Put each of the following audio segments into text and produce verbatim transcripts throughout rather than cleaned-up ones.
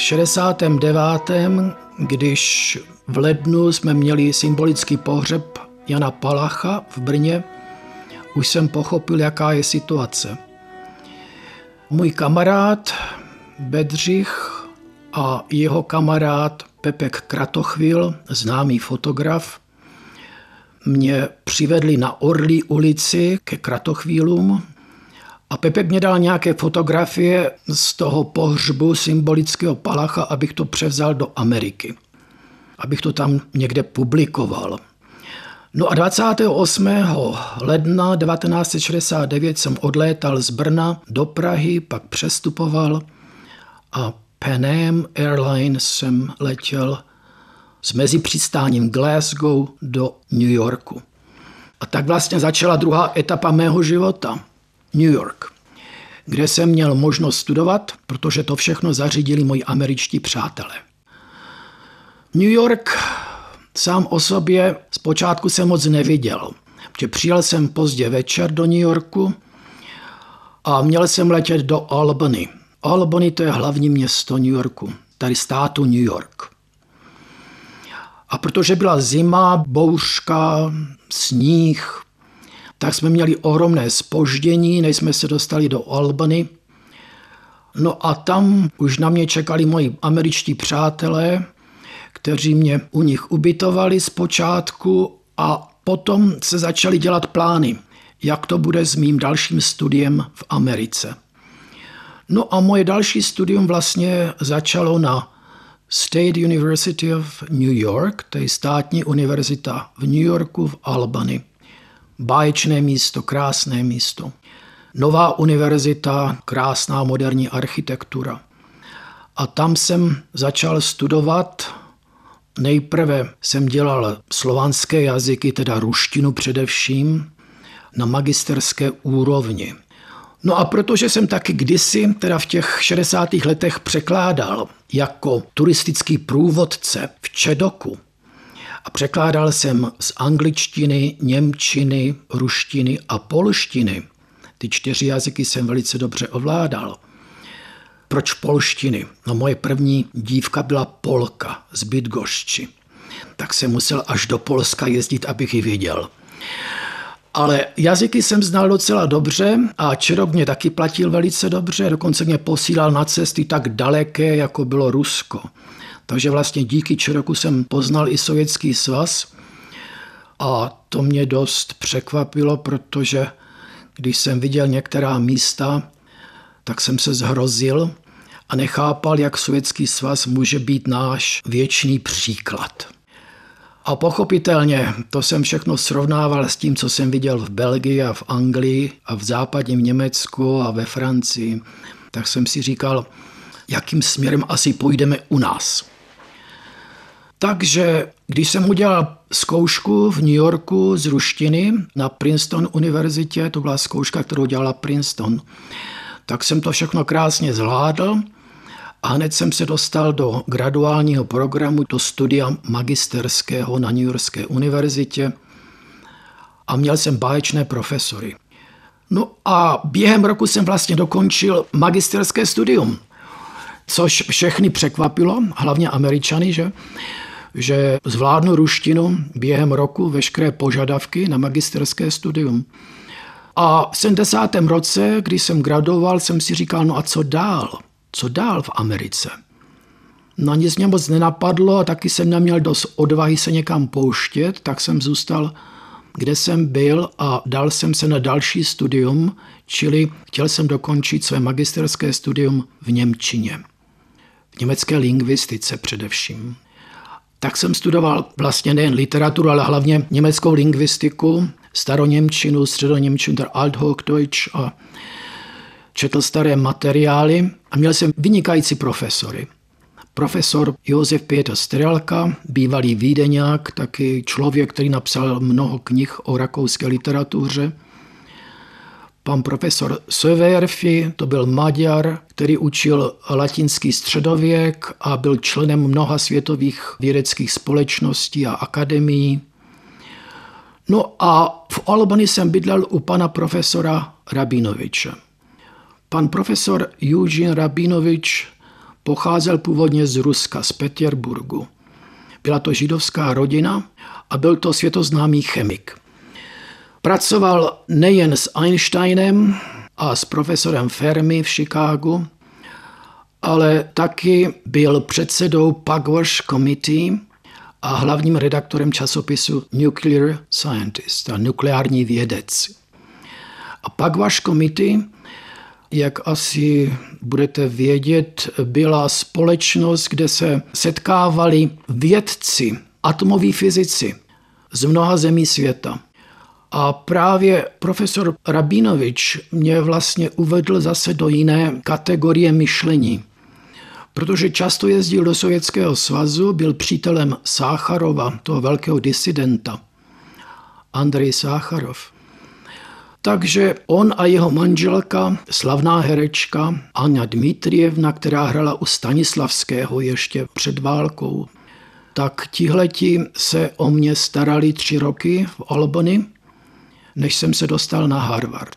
šedesátém devátém, když v lednu jsme měli symbolický pohřeb Jana Palacha v Brně, už jsem pochopil, jaká je situace. Můj kamarád Bedřich a jeho kamarád Pepek Kratochvil, známý fotograf, mě přivedli na Orlí ulici ke Kratochvílům a Pepek mě dal nějaké fotografie z toho pohřbu symbolického Palacha, abych to převzal do Ameriky, abych to tam někde publikoval. No a dvacátého osmého ledna devatenáct set šedesát devět jsem odlétal z Brna do Prahy, pak přestupoval a Pan Am Airlines jsem letěl s mezipřistáním Glasgow do New Yorku. A tak vlastně začala druhá etapa mého života, New York, kde jsem měl možnost studovat, protože to všechno zařídili moji američtí přátelé. New York sám o sobě zpočátku jsem moc neviděl, protože přijel jsem pozdě večer do New Yorku a měl jsem letět do Albany. Albany to je hlavní město New Yorku, tady státu New York. A protože byla zima, bouřka, sníh, tak jsme měli ohromné zpoždění, než jsme se dostali do Albany. No a tam už na mě čekali moji američtí přátelé, kteří mě u nich ubytovali zpočátku a potom se začaly dělat plány, jak to bude s mým dalším studiem v Americe. No a moje další studium vlastně začalo na State University of New York, to je státní univerzita v New Yorku v Albany. Báječné místo, krásné místo. Nová univerzita, krásná moderní architektura. A tam jsem začal studovat. Nejprve jsem dělal slovanské jazyky, teda ruštinu především, na magisterské úrovni. No a protože jsem taky kdysi, teda v těch šedesátých letech překládal jako turistický průvodce v Čedoku a překládal jsem z angličtiny, němčiny, ruštiny a polštiny. Ty čtyři jazyky jsem velice dobře ovládal. Proč polštiny? No moje první dívka byla Polka z Bydgošči. Tak jsem musel až do Polska jezdit, abych ji viděl. Ale jazyky jsem znal docela dobře a Čerok mě taky platil velice dobře, dokonce mě posílal na cesty tak daleké, jako bylo Rusko. Takže vlastně díky Čeroku jsem poznal i Sovětský svaz a to mě dost překvapilo, protože když jsem viděl některá místa, tak jsem se zhrozil a nechápal, jak Sovětský svaz může být náš věčný příklad. A pochopitelně to jsem všechno srovnával s tím, co jsem viděl v Belgii a v Anglii a v západním Německu a ve Francii. Tak jsem si říkal, jakým směrem asi půjdeme u nás. Takže když jsem udělal zkoušku v New Yorku z ruštiny na Princeton univerzitě, to byla zkouška, kterou dělala Princeton, tak jsem to všechno krásně zvládl a hned jsem se dostal do graduálního programu, do studia magisterského na New Yorkské univerzitě a měl jsem báječné profesory. No a během roku jsem vlastně dokončil magisterské studium, což všechny překvapilo, hlavně Američany, že, že zvládnu ruštinu během roku, veškeré požadavky na magisterské studium. A v sedmdesátém roce, když jsem graduoval, jsem si říkal, no a co dál? Co dál v Americe? No nic mě moc nenapadlo a taky jsem neměl dost odvahy se někam pouštět, tak jsem zůstal, kde jsem byl a dal jsem se na další studium, čili chtěl jsem dokončit své magisterské studium v němčině. V německé lingvistice především. Tak jsem studoval vlastně nejen literaturu, ale hlavně německou lingvistiku, staroněmčinu, středoněmčinu, Althochdeutsch a četl staré materiály a měl jsem vynikající profesory. Profesor Josef Peter Strelka, bývalý Vídeňák, taky člověk, který napsal mnoho knih o rakouské literatuře. Pan profesor Söverfi, to byl Maďar, který učil latinský středověk a byl členem mnoha světových vědeckých společností a akademií. No a v Albany jsem bydlel u pana profesora Rabinoviče. Pan profesor Eugene Rabinovič pocházel původně z Ruska, z Petěrburgu. Byla to židovská rodina a byl to světoznámý chemik. Pracoval nejen s Einsteinem a s profesorem Fermi v Chicagu, ale taky byl předsedou Pugwash Committee a hlavním redaktorem časopisu Nuclear Scientist, a nukleární vědec. A Pugwash Committee, jak asi budete vědět, byla společnost, kde se setkávali vědci, atomoví fyzici z mnoha zemí světa. A právě profesor Rabinovič mě vlastně uvedl zase do jiné kategorie myšlení, protože často jezdil do Sovětského svazu, byl přítelem Sácharova, toho velkého disidenta, Andrej Sácharov. Takže on a jeho manželka, slavná herečka Anja Dmitrievna, která hrala u Stanislavského ještě před válkou, tak tihleti se o mě starali tři roky v Albany, než jsem se dostal na Harvard.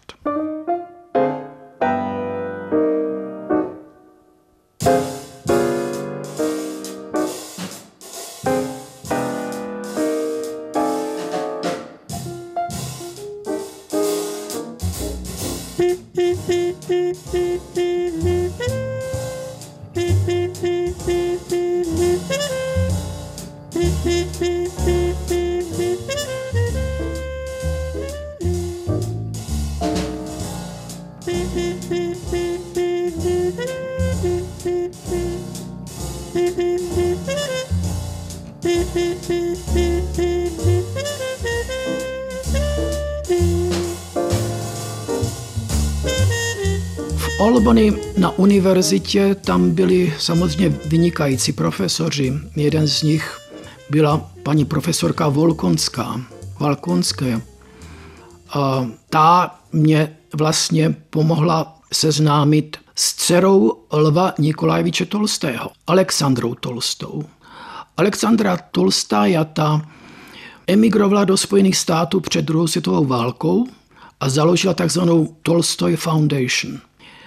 V Albany na univerzitě tam byli samozřejmě vynikající profesoři. Jeden z nich byla paní profesorka Volkonská, Volkonské. A ta mě vlastně pomohla seznámit s dcerou Lva Nikolajeviče Tolstého, Alexandrou Tolstou. Alexandra Tolstája ta emigrovala do Spojených států před druhou světovou válkou a založila takzvanou Tolstoy Foundation.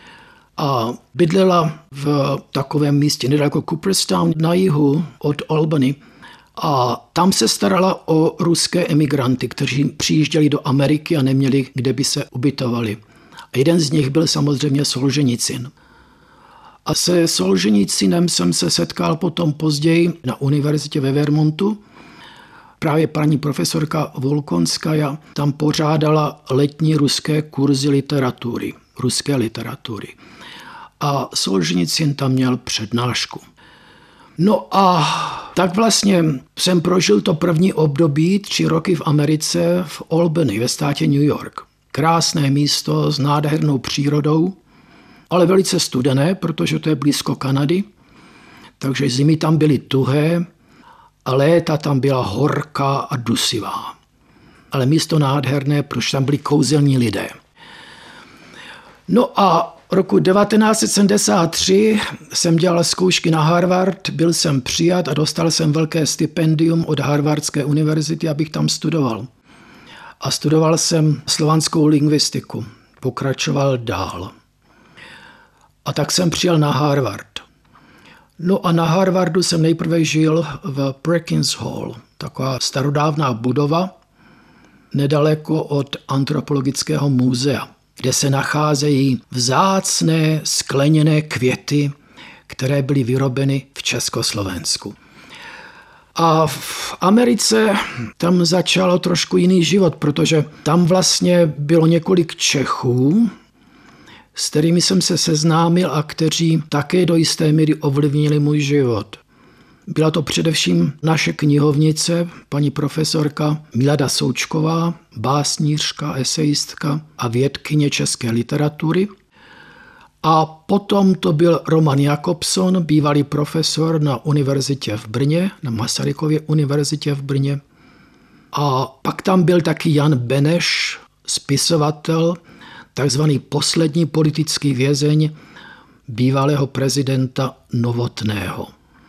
A bydlela v takovém místě nedaleko Cooperstown na jihu od Albany. A tam se starala o ruské emigranty, kteří přijížděli do Ameriky a neměli, kde by se ubytovali. A jeden z nich byl samozřejmě Solženicin. A se Solženicinem jsem se setkal potom později na univerzitě ve Vermontu. Právě paní profesorka Volkonskaja tam pořádala letní ruské kurzy literatury, ruské literatury. A Solženicin tam měl přednášku. No a tak vlastně jsem prožil to první období, tři roky v Americe, v Albany, ve státě New York. Krásné místo s nádhernou přírodou, ale velice studené, protože to je blízko Kanady. Takže zimy tam byly tuhé a léta tam byla horká a dusivá. Ale místo nádherné, protože tam byli kouzelní lidé. No a roku devatenáct set sedmdesát tři jsem dělal zkoušky na Harvard, byl jsem přijat a dostal jsem velké stipendium od Harvardské univerzity, abych tam studoval. A studoval jsem slovanskou lingvistiku, pokračoval dál. A tak jsem přijel na Harvard. No a na Harvardu jsem nejprve žil v Perkins Hall, taková starodávná budova, nedaleko od antropologického muzea, kde se nacházejí vzácné skleněné květy, které byly vyrobeny v Československu. A v Americe tam začalo trošku jiný život, protože tam vlastně bylo několik Čechů, s kterými jsem se seznámil a kteří také do jisté míry ovlivnili můj život. Byla to především naše knihovnice, paní profesorka Milada Součková, básnířka, esejistka a vědkyně české literatury. A potom to byl Roman Jakobson, bývalý profesor na univerzitě v Brně, na Masarykově univerzitě v Brně. A pak tam byl taky Jan Beneš, spisovatel, takzvaný poslední politický vězeň bývalého prezidenta Novotného.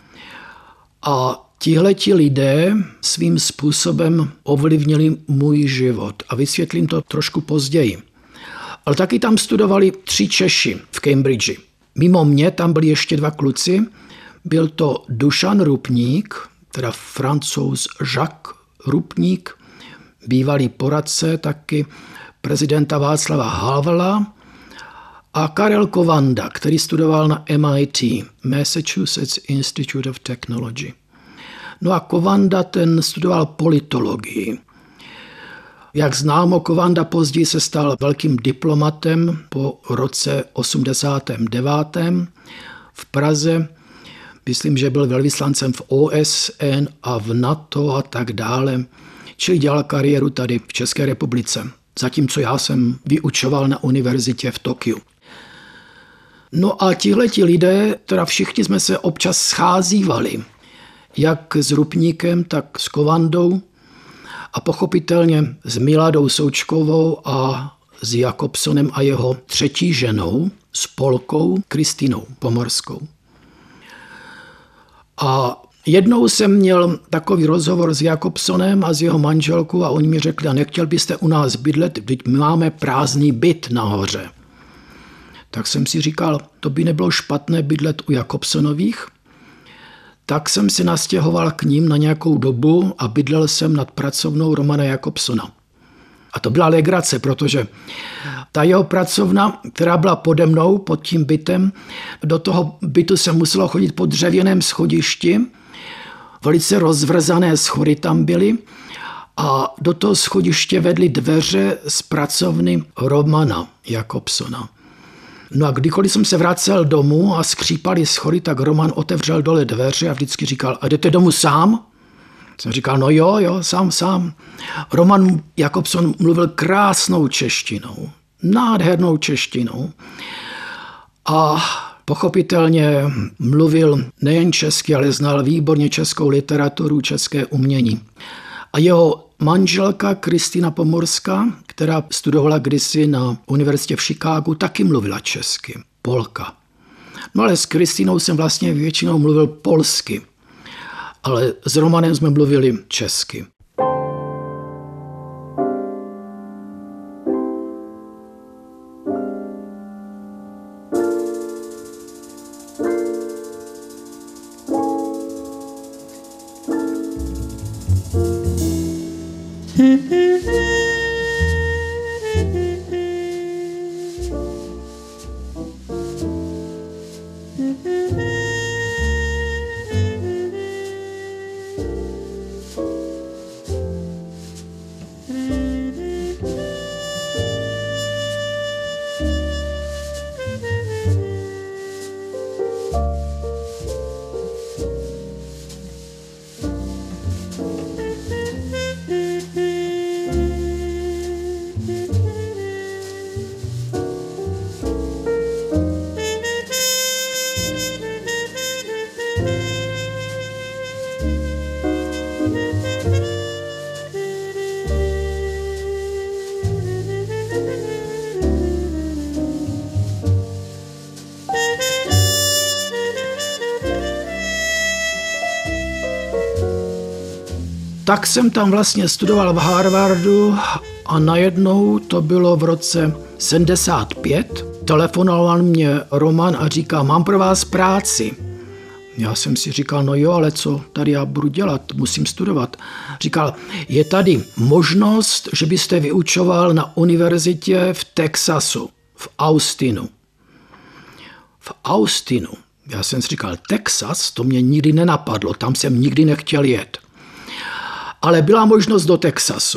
A tihleti lidé svým způsobem ovlivnili můj život a vysvětlím to trošku později. Ale taky tam studovali tři Češi v Cambridge. Mimo mě tam byli ještě dva kluci. Byl to Dušan Rupník, teda Francouz Jacques Rupník, bývalý poradce taky prezidenta Václava Havla, a Karel Kovanda, který studoval na M I T, Massachusetts Institute of Technology. No a Kovanda ten studoval politologii. Jak známo, Kovanda později se stal velkým diplomatem po roce osmdesátém devátém v Praze. Myslím, že byl velvyslancem v O S N a v NATO a tak dále. Čili dělal kariéru tady v České republice. Zatímco já jsem vyučoval na univerzitě v Tokiu. No a tihleti lidé, teda všichni jsme se občas scházívali. Jak s Rupníkem, tak s Kovandou. A pochopitelně s Miladou Součkovou a s Jakobsonem a jeho třetí ženou, s Polkou Kristinou Pomorskou. A jednou jsem měl takový rozhovor s Jakobsonem a s jeho manželkou a oni mi řekli, a nechtěl byste u nás bydlet, vždyť my máme prázdný byt nahoře. Tak jsem si říkal, to by nebylo špatné bydlet u Jakobsonových. Tak jsem si nastěhoval k ním na nějakou dobu a bydlel jsem nad pracovnou Romana Jakobsona. A to byla legrace, protože ta jeho pracovna, která byla pode mnou, pod tím bytem, do toho bytu se muselo chodit po dřevěném schodišti, velice rozvrzané schody tam byly a do toho schodiště vedly dveře z pracovny Romana Jakobsona. No a kdykoliv jsem se vracel domů a skřípali schody, tak Roman otevřel dole dveře a vždycky říkal, a jdete domů sám? Jsem říkal, no jo, jo, sám, sám. Roman Jakobson mluvil krásnou češtinou, nádhernou češtinou a pochopitelně mluvil nejen česky, ale znal výborně českou literaturu, české umění. A jeho manželka Kristina Pomorská, která studovala kdysi na univerzitě v Chicagu, taky mluvila česky, Polka. No ale s Kristinou jsem vlastně většinou mluvil polsky, ale s Romanem jsme mluvili česky. Tak jsem tam vlastně studoval v Harvardu a najednou to bylo v roce sedmdesát pět. Telefonoval mě Roman a říká, mám pro vás práci. Já jsem si říkal, no jo, ale co tady já budu dělat, musím studovat. Říkal, je tady možnost, že byste vyučoval na univerzitě v Texasu, v Austinu. V Austinu. Já jsem si říkal, Texas, to mě nikdy nenapadlo, tam jsem nikdy nechtěl jet. Ale byla možnost do Texasu.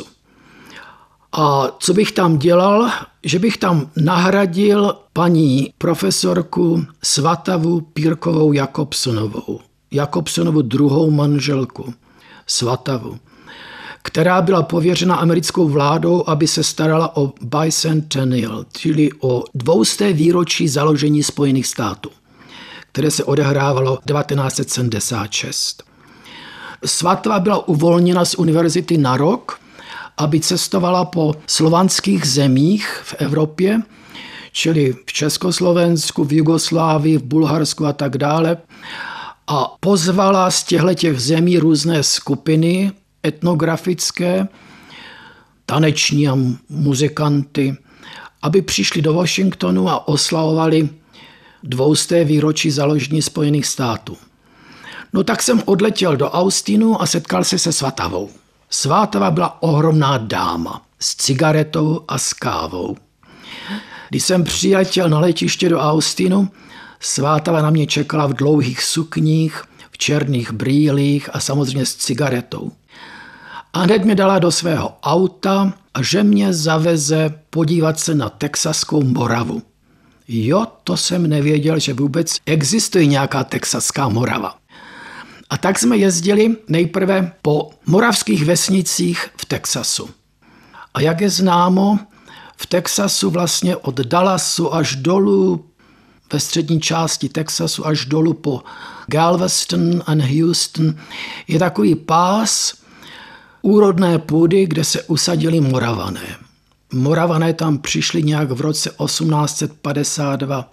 A co bych tam dělal? Že bych tam nahradil paní profesorku Svatavu Pírkovou Jakobsonovou. Jakobsonovu druhou manželku, Svatavu, která byla pověřena americkou vládou, aby se starala o bicentennial, čili o dvousté výročí založení Spojených států, které se odehrávalo devatenáct set sedmdesát šest. Svatava byla uvolněna z univerzity na rok, aby cestovala po slovanských zemích v Evropě, čili v Československu, v Jugoslávii, v Bulharsku a tak dále. A pozvala z těchto zemí různé skupiny etnografické, taneční a muzikanty, aby přišli do Washingtonu a oslavovali dvousté výročí založení Spojených států. No tak jsem odletěl do Austinu a setkal se se Svatavou. Svátava byla ohromná dáma s cigaretou a s kávou. Když jsem přiletěl na letiště do Austinu, Svátava na mě čekala v dlouhých sukních, v černých brýlích a samozřejmě s cigaretou. A hned mě dala do svého auta a že mě zaveze podívat se na texaskou Moravu. Jo, to jsem nevěděl, že vůbec existuje nějaká texaská Morava. A tak jsme jezdili nejprve po moravských vesnicích v Texasu. A jak je známo, v Texasu vlastně od Dallasu až dolů, ve střední části Texasu až dolů po Galveston a Houston je takový pás úrodné půdy, kde se usadili Moravané. Moravané tam přišli nějak v roce osmnáct set padesát dva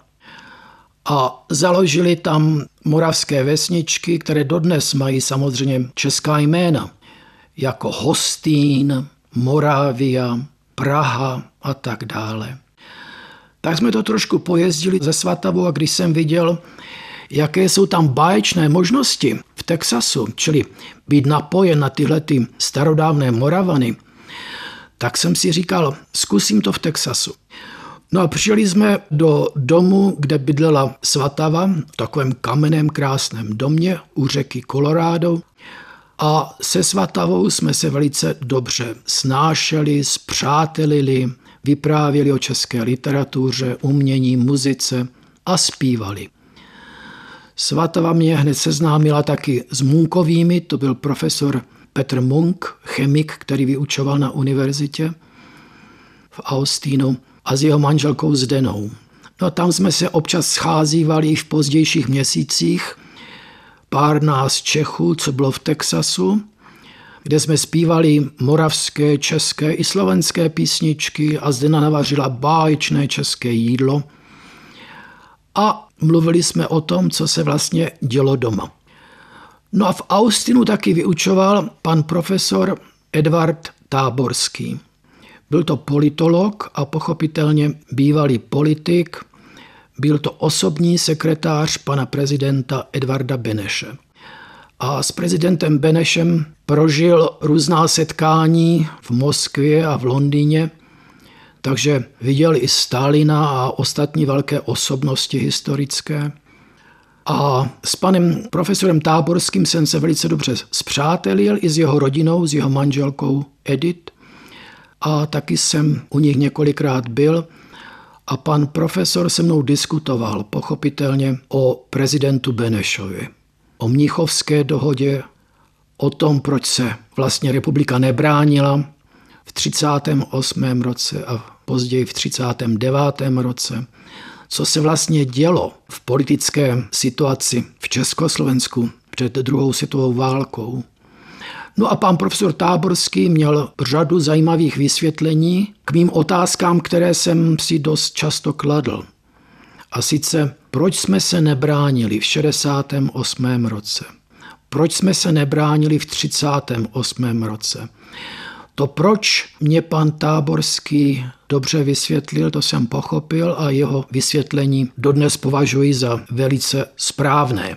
a založili tam moravské vesničky, které dodnes mají samozřejmě česká jména, jako Hostín, Moravia, Praha a tak dále. Tak jsme to trošku pojezdili ze Svatavou a když jsem viděl, jaké jsou tam báječné možnosti v Texasu, čili být napojen na tyhle ty starodávné Moravany, tak jsem si říkal, zkusím to v Texasu. No a přijeli jsme do domu, kde bydlela Svatava, v takovém kamenném krásném domě u řeky Colorado. A se Svatavou jsme se velice dobře snášeli, spřátelili, vyprávěli o české literatuře, umění, muzice a zpívali. Svatava mě hned seznámila taky s Munkovými, to byl profesor Petr Munk, chemik, který vyučoval na univerzitě v Austinu, a s jeho manželkou Zdenou. No tam jsme se občas scházívali i v pozdějších měsících, pár nás Čechů, co bylo v Texasu, kde jsme zpívali moravské, české i slovenské písničky a Zdena navařila báječné české jídlo a mluvili jsme o tom, co se vlastně dělo doma. No a v Austinu taky vyučoval pan profesor Edvard Táborský. Byl to politolog a pochopitelně bývalý politik, byl to osobní sekretář pana prezidenta Edvarda Beneše. A s prezidentem Benešem prožil různá setkání v Moskvě a v Londýně, takže viděl i Stalina a ostatní velké osobnosti historické. A s panem profesorem Táborským jsem se velice dobře spřátelil i s jeho rodinou, s jeho manželkou Edith. A taky jsem u nich několikrát byl a pan profesor se mnou diskutoval pochopitelně o prezidentu Benešovi, o Mnichovské dohodě, o tom, proč se vlastně republika nebránila v třicátém osmém roce a později v třicátém devátém roce, co se vlastně dělo v politické situaci v Československu před druhou světovou válkou. No a pan profesor Táborský měl řadu zajímavých vysvětlení k mým otázkám, které jsem si dost často kladl. A sice, proč jsme se nebránili v šedesátém osmém roce? Proč jsme se nebránili v třicátém osmém roce? To, proč mě pan Táborský dobře vysvětlil, to jsem pochopil a jeho vysvětlení dodnes považuji za velice správné.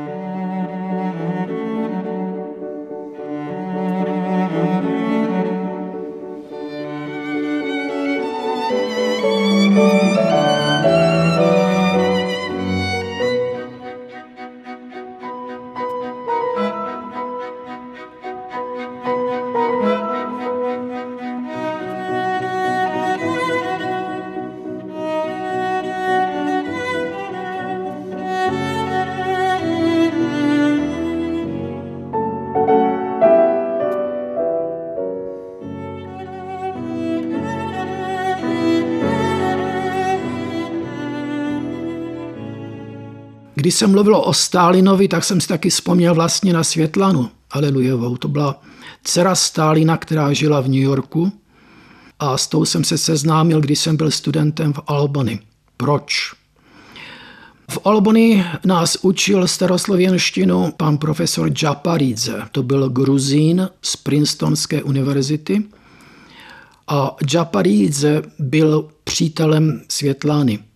Když jsem mluvil o Stalinovi, tak jsem si taky vzpomněl vlastně na Světlanu Alelujevou. To byla dcera Stalina, která žila v New Yorku a s tou jsem se seznámil, když jsem byl studentem v Albany. Proč? V Albany nás učil staroslověnštinu pan profesor Džaparidze. To byl Gruzín z Princetonské univerzity. A Džaparidze byl přítelem Světlany.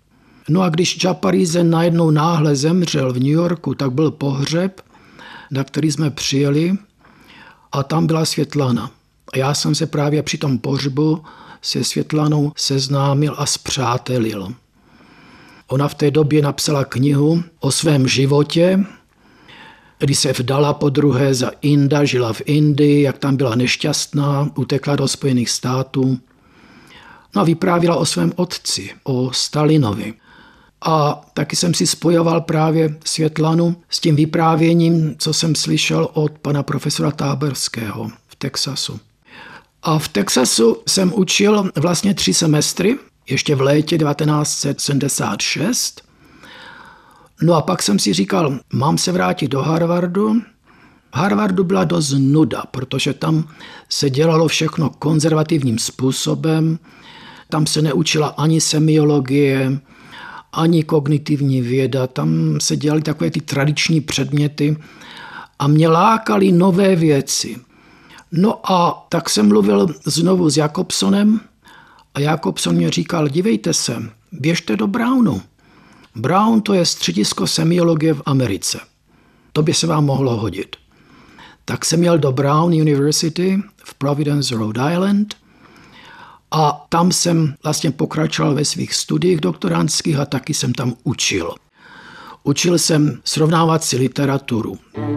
No a když Džaparízen najednou náhle zemřel v New Yorku, tak byl pohřeb, na který jsme přijeli a tam byla Světlana. A já jsem se právě při tom pohřbu se Světlanou seznámil a spřátelil. Ona v té době napsala knihu o svém životě, kdy se vdala podruhé za Inda, žila v Indii, jak tam byla nešťastná, utekla do Spojených států. No a vyprávěla o svém otci, o Stalinovi. A taky jsem si spojoval právě Světlanu s tím vyprávěním, co jsem slyšel od pana profesora Táborského v Texasu. A v Texasu jsem učil vlastně tři semestry, ještě v létě devatenáct set sedmdesát šest. No a pak jsem si říkal, mám se vrátit do Harvardu. V Harvardu byla dost nuda, protože tam se dělalo všechno konzervativním způsobem. Tam se neučila ani semiologie, ani kognitivní věda. Tam se dělaly takové ty tradiční předměty a mě lákaly nové věci. No a tak jsem mluvil znovu s Jakobsonem a Jakobson mě říkal, dívejte se, běžte do Brownu. Brown to je středisko semiologie v Americe. To by se vám mohlo hodit. Tak jsem jel do Brown University v Providence, Rhode Island a tam jsem vlastně pokračoval ve svých studiích doktorandských a taky jsem tam učil. Učil jsem srovnávací literaturu.